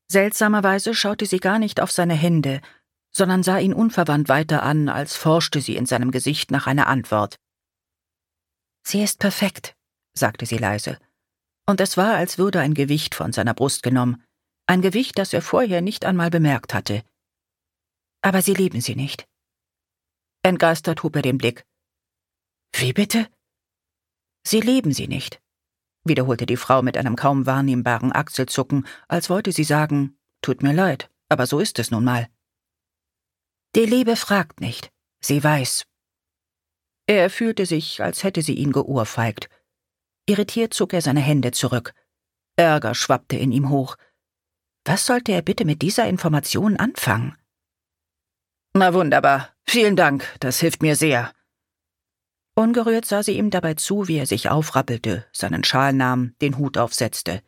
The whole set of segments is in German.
Seltsamerweise schaute sie gar nicht auf seine Hände, sondern sah ihn unverwandt weiter an, als forschte sie in seinem Gesicht nach einer Antwort. »Sie ist perfekt«, sagte sie leise, und es war, als würde ein Gewicht von seiner Brust genommen, ein Gewicht, das er vorher nicht einmal bemerkt hatte. »Aber Sie lieben sie nicht.« Entgeistert hob er den Blick. »Wie bitte?« »Sie lieben sie nicht«, wiederholte die Frau mit einem kaum wahrnehmbaren Achselzucken, als wollte sie sagen, »Tut mir leid, aber so ist es nun mal.« »Die Liebe fragt nicht, sie weiß.« Er fühlte sich, als hätte sie ihn geohrfeigt. Irritiert zog er seine Hände zurück. Ärger schwappte in ihm hoch. Was sollte er bitte mit dieser Information anfangen? »Na wunderbar, vielen Dank, das hilft mir sehr.« Ungerührt sah sie ihm dabei zu, wie er sich aufrappelte, seinen Schal nahm, den Hut aufsetzte.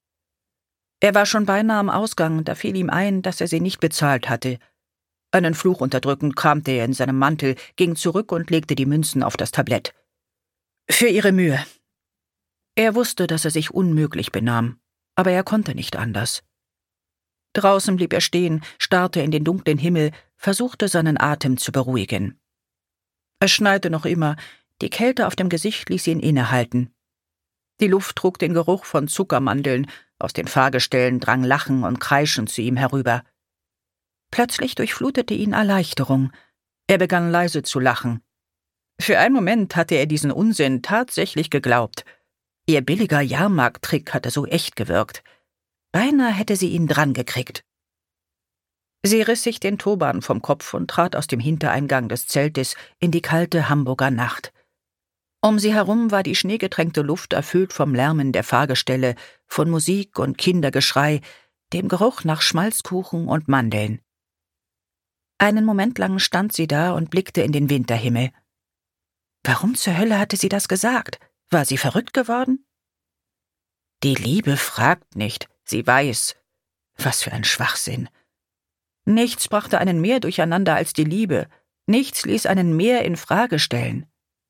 Er war schon beinahe am Ausgang, da fiel ihm ein, dass er sie nicht bezahlt hatte. Einen Fluch unterdrückend kramte er in seinem Mantel, ging zurück und legte die Münzen auf das Tablett. »Für Ihre Mühe.« Er wusste, dass er sich unmöglich benahm, aber er konnte nicht anders. Draußen blieb er stehen, starrte in den dunklen Himmel, versuchte seinen Atem zu beruhigen. Es schneite noch immer, die Kälte auf dem Gesicht ließ ihn innehalten. Die Luft trug den Geruch von Zuckermandeln, aus den Fahrgestellen drang Lachen und Kreischen zu ihm herüber. Plötzlich durchflutete ihn Erleichterung. Er begann leise zu lachen. Für einen Moment hatte er diesen Unsinn tatsächlich geglaubt. Ihr billiger Jahrmarkttrick hatte so echt gewirkt. Beinahe hätte sie ihn drangekriegt. Sie riss sich den Turban vom Kopf und trat aus dem Hintereingang des Zeltes in die kalte Hamburger Nacht. Um sie herum war die schneegetränkte Luft erfüllt vom Lärmen der Fahrgestelle, von Musik und Kindergeschrei, dem Geruch nach Schmalzkuchen und Mandeln. Einen Moment lang stand sie da und blickte in den Winterhimmel. Warum zur Hölle hatte sie das gesagt? War sie verrückt geworden? Die Liebe fragt nicht, sie weiß. Was für ein Schwachsinn. Nichts brachte einen mehr durcheinander als die Liebe. Nichts ließ einen mehr in Frage stellen.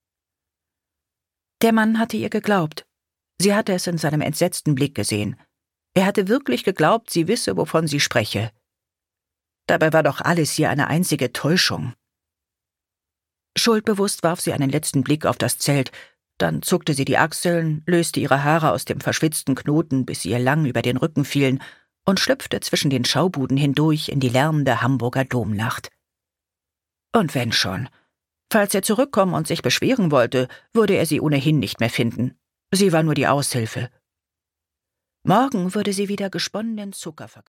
Der Mann hatte ihr geglaubt. Sie hatte es in seinem entsetzten Blick gesehen. Er hatte wirklich geglaubt, sie wisse, wovon sie spreche. Dabei war doch alles hier eine einzige Täuschung. Schuldbewusst warf sie einen letzten Blick auf das Zelt, dann zuckte sie die Achseln, löste ihre Haare aus dem verschwitzten Knoten, bis sie ihr lang über den Rücken fielen, und schlüpfte zwischen den Schaubuden hindurch in die lärmende Hamburger Domnacht. Und wenn schon. Falls er zurückkommen und sich beschweren wollte, würde er sie ohnehin nicht mehr finden. Sie war nur die Aushilfe. Morgen würde sie wieder gesponnenen Zucker verkaufen.